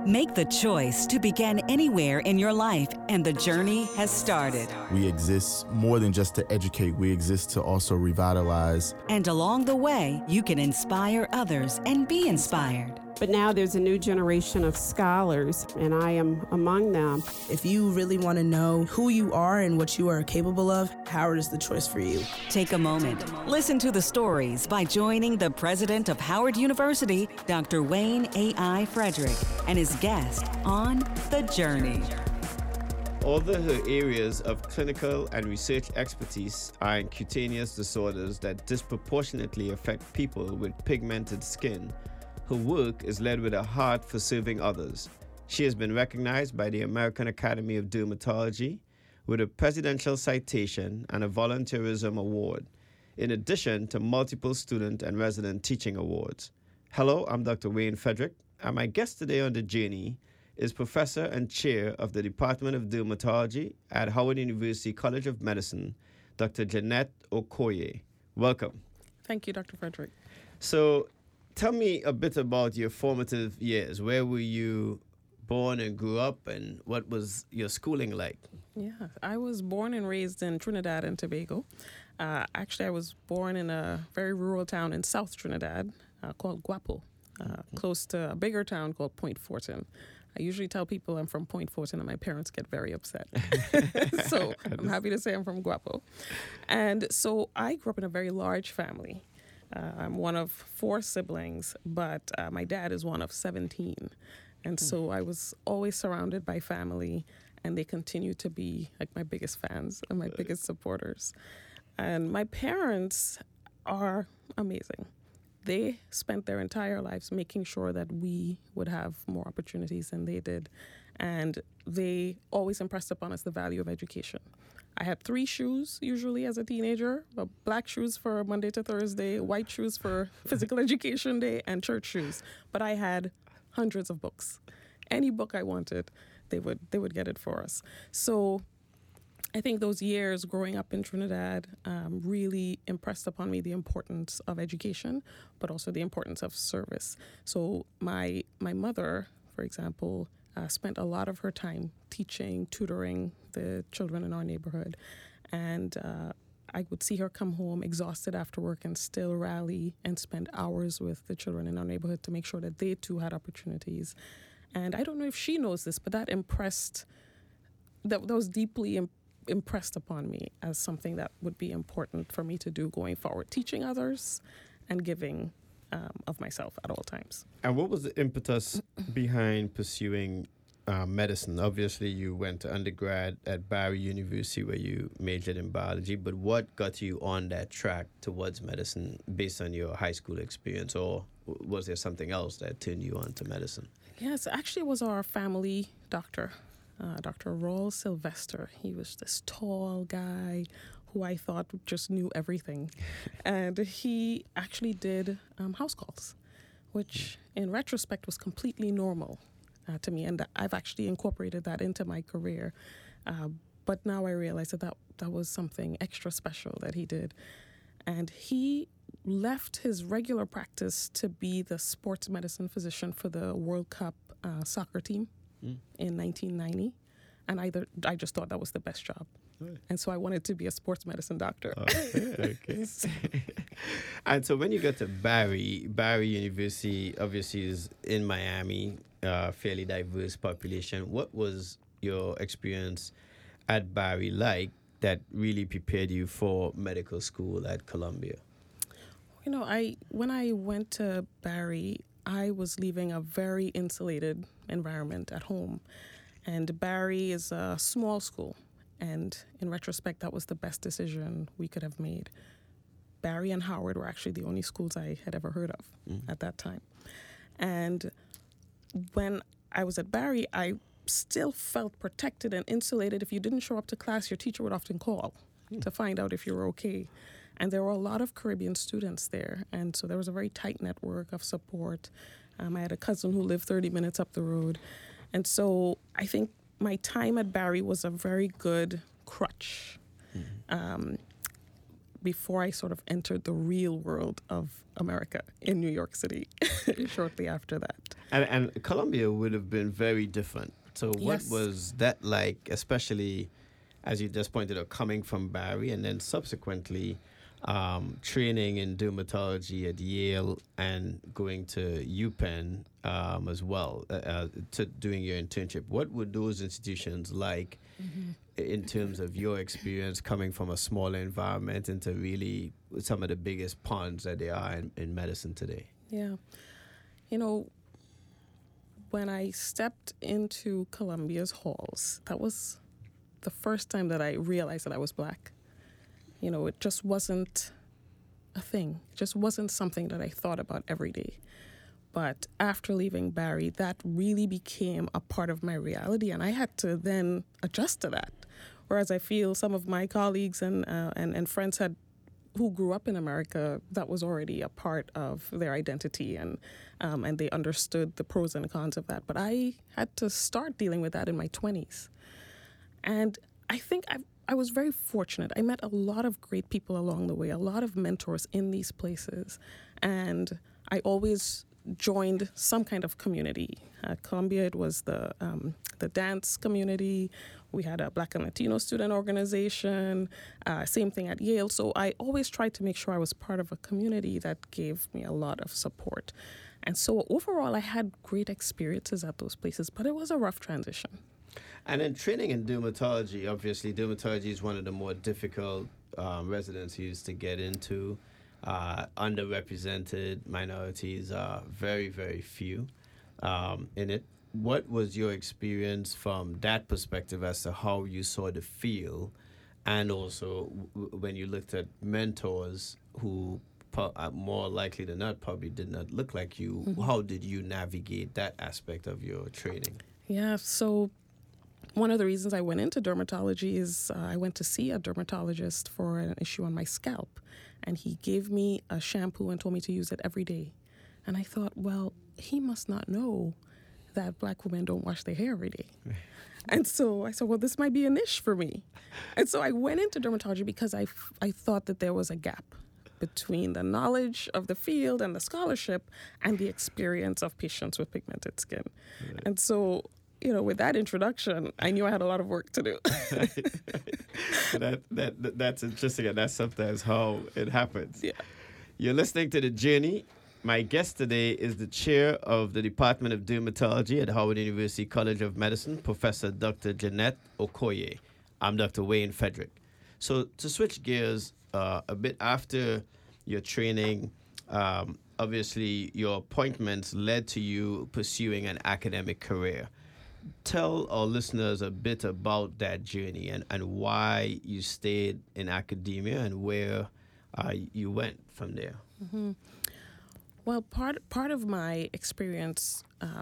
Make the choice to begin anywhere in your life, and the journey has started. We exist more than just to educate. We exist to also revitalize. And along the way, you can inspire others and be inspired. But now there's a new generation of scholars, and I am among them. If you really want to know who you are and what you are capable of, Howard is the choice for you. Take a moment. Listen to the stories by joining the president of Howard University, Dr. Wayne A.I. Frederick, and his guest on The Journey. Although her areas of clinical and research expertise are in cutaneous disorders that disproportionately affect people with pigmented skin, her work is led with a heart for serving others. She has been recognized by the American Academy of Dermatology with a presidential citation and a volunteerism award, in addition to multiple student and resident teaching awards. Hello, I'm Dr. Wayne Frederick, and my guest today on The Journey is Professor and Chair of the Department of Dermatology at Howard University College of Medicine, Dr. Jeanette Okoye. Welcome. Thank you, Dr. Frederick. So, tell me a bit about your formative years. Where were you born and grew up, and what was your schooling like? Yeah, I was born and raised in Trinidad and Tobago. Actually, I was born in a very rural town in South Trinidad called Guapo, close to a bigger town called Point Fortin. I usually tell people I'm from Point Fortin, and my parents get very upset. So I'm happy to say I'm from Guapo. And so I grew up in a very large family. I'm one of 4 siblings, but my dad is one of 17. And so I was always surrounded by family, and they continue to be like my biggest fans and my biggest supporters. And my parents are amazing. They spent their entire lives making sure that we would have more opportunities than they did. And they always impressed upon us the value of education. I had 3 shoes usually as a teenager, but black shoes for Monday to Thursday, white shoes for physical education day, and church shoes. But I had hundreds of books. Any book I wanted, they would get it for us. So I think those years growing up in Trinidad really impressed upon me the importance of education, but also the importance of service. So my mother, for example, spent a lot of her time teaching, tutoring the children in our neighborhood. And I would see her come home exhausted after work and still rally and spend hours with the children in our neighborhood to make sure that they too had opportunities. And I don't know if she knows this, but that was deeply impressed upon me as something that would be important for me to do going forward, teaching others and giving of myself at all times. And what was the impetus behind pursuing medicine? Obviously, you went to undergrad at Barry University where you majored in biology, but what got you on that track towards medicine based on your high school experience, or was there something else that turned you on to medicine? Yes, actually it was our family doctor, Dr. Raul Sylvester. He was this tall guy who I thought just knew everything. And he actually did house calls, which in retrospect was completely normal to me. And I've actually incorporated that into my career. But now I realize that was something extra special that he did. And he left his regular practice to be the sports medicine physician for the World Cup soccer team in 1990. And I just thought that was the best job. Right. And so I wanted to be a sports medicine doctor. Okay. And so when you got to Barry University obviously is in Miami, fairly diverse population. What was your experience at Barry like that really prepared you for medical school at Columbia? You know, when I went to Barry, I was leaving a very insulated environment at home. And Barry is a small school. And in retrospect, that was the best decision we could have made. Barry and Howard were actually the only schools I had ever heard of at that time. And when I was at Barry, I still felt protected and insulated. If you didn't show up to class, your teacher would often call to find out if you were okay. And there were a lot of Caribbean students there. And so there was a very tight network of support. I had a cousin who lived 30 minutes up the road. And so I think my time at Barry was a very good crutch before I sort of entered the real world of America in New York City shortly after that. And Colombia would have been very different. So what Yes. was that like, especially as you just pointed out, coming from Barry and then subsequently training in dermatology at Yale and going to UPenn as well, to doing your internship? What were those institutions like in terms of your experience coming from a smaller environment into really some of the biggest ponds that there are in medicine today? Yeah. You know, when I stepped into Columbia's halls, that was the first time that I realized that I was Black. You know, it just wasn't a thing. It just wasn't something that I thought about every day. But after leaving Barry, that really became a part of my reality, and I had to then adjust to that. Whereas I feel some of my colleagues and friends who grew up in America, that was already a part of their identity, and they understood the pros and cons of that. But I had to start dealing with that in my 20s. And I think I was very fortunate. I met a lot of great people along the way, a lot of mentors in these places. And I always joined some kind of community. At Columbia, it was the dance community. We had a Black and Latino student organization. Same thing at Yale. So I always tried to make sure I was part of a community that gave me a lot of support. And so overall, I had great experiences at those places, but it was a rough transition. And then training in dermatology, obviously, dermatology is one of the more difficult residencies to get into. Underrepresented minorities are very, very few in it. What was your experience from that perspective as to how you saw the field, and also when you looked at mentors who more likely than not probably did not look like you? Mm-hmm. How did you navigate that aspect of your training? Yeah, so one of the reasons I went into dermatology is I went to see a dermatologist for an issue on my scalp, and he gave me a shampoo and told me to use it every day. And I thought, well, he must not know that Black women don't wash their hair every day. And so I said, well, this might be a niche for me. And so I went into dermatology because I thought that there was a gap between the knowledge of the field and the scholarship and the experience of patients with pigmented skin. Right. And so, you know, with that introduction, I knew I had a lot of work to do. That's interesting, and that's sometimes how it happens. Yeah. You're listening to The Journey. My guest today is the chair of the Department of Dermatology at Howard University College of Medicine, Professor Dr. Jeanette Okoye. I'm Dr. Wayne Frederick. So to switch gears a bit, after your training, obviously your appointments led to you pursuing an academic career. Tell our listeners a bit about that journey and why you stayed in academia and where you went from there. Mm-hmm. Well, part of my experience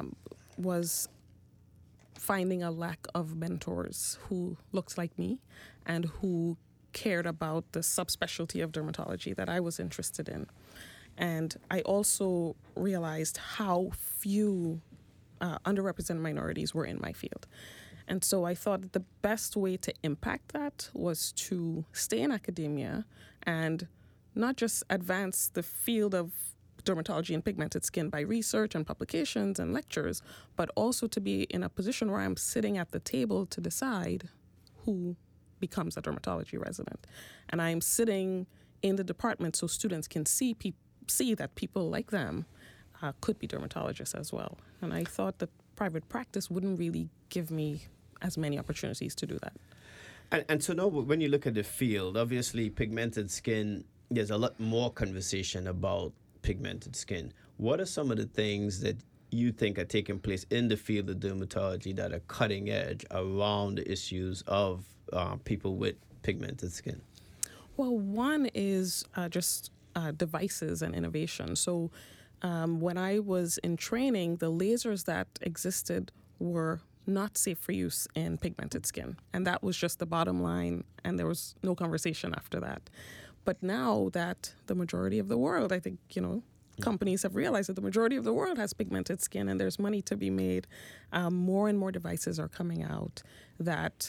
was finding a lack of mentors who looked like me and who cared about the subspecialty of dermatology that I was interested in. And I also realized how few underrepresented minorities were in my field. And so I thought that the best way to impact that was to stay in academia and not just advance the field of dermatology and pigmented skin by research and publications and lectures, but also to be in a position where I'm sitting at the table to decide who becomes a dermatology resident. And I'm sitting in the department so students can see that people like them could be dermatologists as well. And I thought that private practice wouldn't really give me as many opportunities to do that. And so now when you look at the field, obviously pigmented skin, there's a lot more conversation about pigmented skin. What are some of the things that you think are taking place in the field of dermatology that are cutting edge around the issues of people with pigmented skin? Well, one is just devices and innovation. So when I was in training, the lasers that existed were not safe for use in pigmented skin. And that was just the bottom line, and there was no conversation after that. But now that the majority of the world, I think, companies have realized that the majority of the world has pigmented skin and there's money to be made, more and more devices are coming out that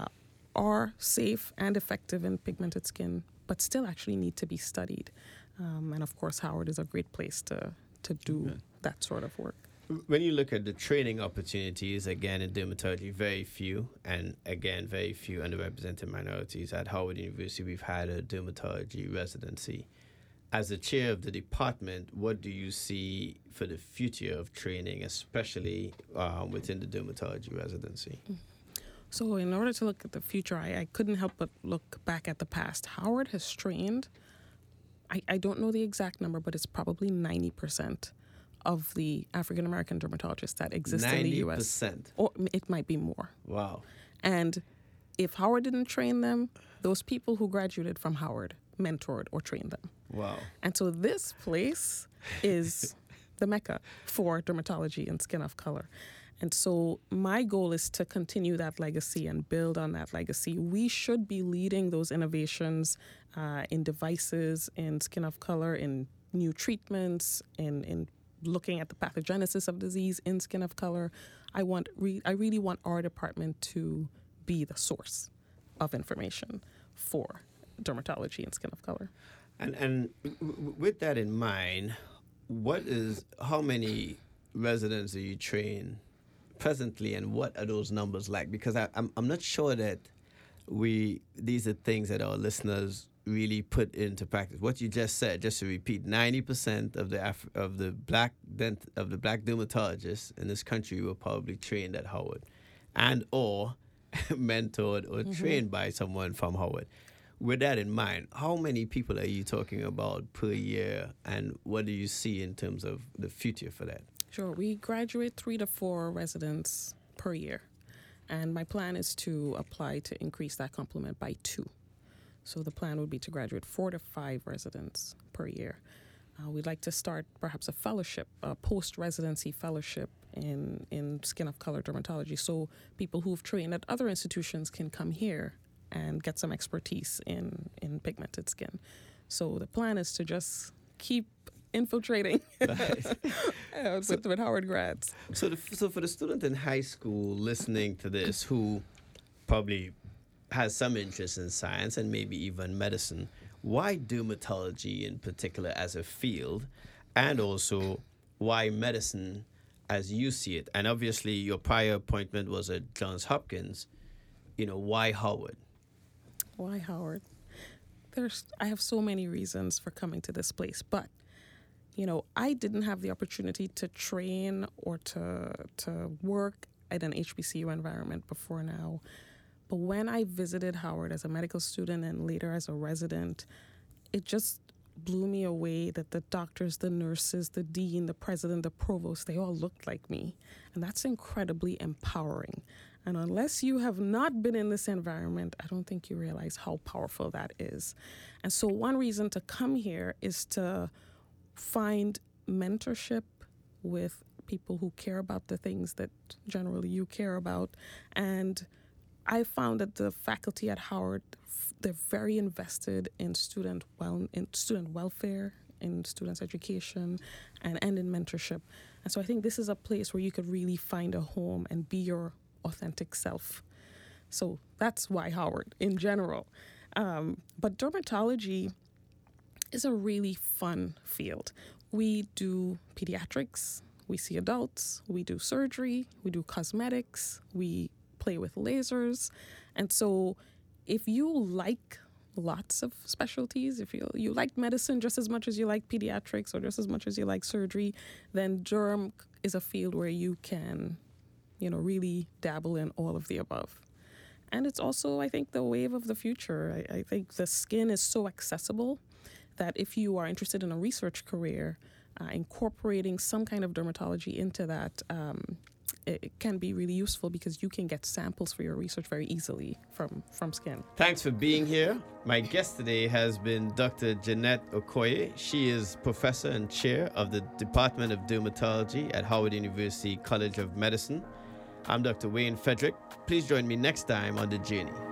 are safe and effective in pigmented skin, but still actually need to be studied. And of course, Howard is a great place to do that sort of work. When you look at the training opportunities, again, in dermatology, very few, and again, very few underrepresented minorities. At Howard University, we've had a dermatology residency. As the chair of the department, what do you see for the future of training, especially within the dermatology residency? So in order to look at the future, I couldn't help but look back at the past. Howard has trained, I don't know the exact number, but it's probably 90% of the African-American dermatologists that exist in the U.S. 90%? Or it might be more. Wow. And if Howard didn't train them, those people who graduated from Howard mentored or trained them. Wow. And so this place is the mecca for dermatology and skin of color. And so my goal is to continue that legacy and build on that legacy. We should be leading those innovations in devices, in skin of color, in new treatments, in looking at the pathogenesis of disease in skin of color. I really want our department to be the source of information for dermatology and skin of color. And with that in mind, how many residents do you train presently, and what are those numbers like? Because I'm not sure that these are things that our listeners really put into practice. What you just said, just to repeat, 90% of the black dermatologists in this country were probably trained at Howard, and or mentored or trained by someone from Howard. With that in mind, how many people are you talking about per year, and what do you see in terms of the future for that? Sure. We graduate 3 to 4 residents per year. And my plan is to apply to increase that complement by 2. So the plan would be to graduate 4 to 5 residents per year. We'd like to start perhaps a fellowship, a post-residency fellowship in skin of color dermatology, so people who've trained at other institutions can come here and get some expertise in pigmented skin. So the plan is to just keep infiltrating with Howard grads. So for the student in high school listening to this who probably has some interest in science and maybe even medicine, why dermatology in particular as a field, and also why medicine as you see it? And obviously your prior appointment was at Johns Hopkins. Why Howard? Why Howard? I have so many reasons for coming to this place, but I didn't have the opportunity to train or to work at an HBCU environment before now. But when I visited Howard as a medical student and later as a resident, it just blew me away that the doctors, the nurses, the dean, the president, the provost, they all looked like me. And that's incredibly empowering. And unless you have not been in this environment, I don't think you realize how powerful that is. And so one reason to come here is to find mentorship with people who care about the things that generally you care about. And I found that the faculty at Howard, they're very invested in student welfare, in students' education, and in mentorship. And so I think this is a place where you could really find a home and be your authentic self. So that's why Howard in general. But dermatology is a really fun field. We do pediatrics, we see adults, we do surgery, we do cosmetics, we play with lasers. And so if you like lots of specialties, if you like medicine just as much as you like pediatrics or just as much as you like surgery, then derm is a field where you can, really dabble in all of the above. And it's also, I think, the wave of the future. I think the skin is so accessible that if you are interested in a research career, incorporating some kind of dermatology into that, it can be really useful because you can get samples for your research very easily from skin. Thanks for being here. My guest today has been Dr. Jeanette Okoye. She is professor and chair of the Department of Dermatology at Howard University College of Medicine. I'm Dr. Wayne Frederick. Please join me next time on The Journey.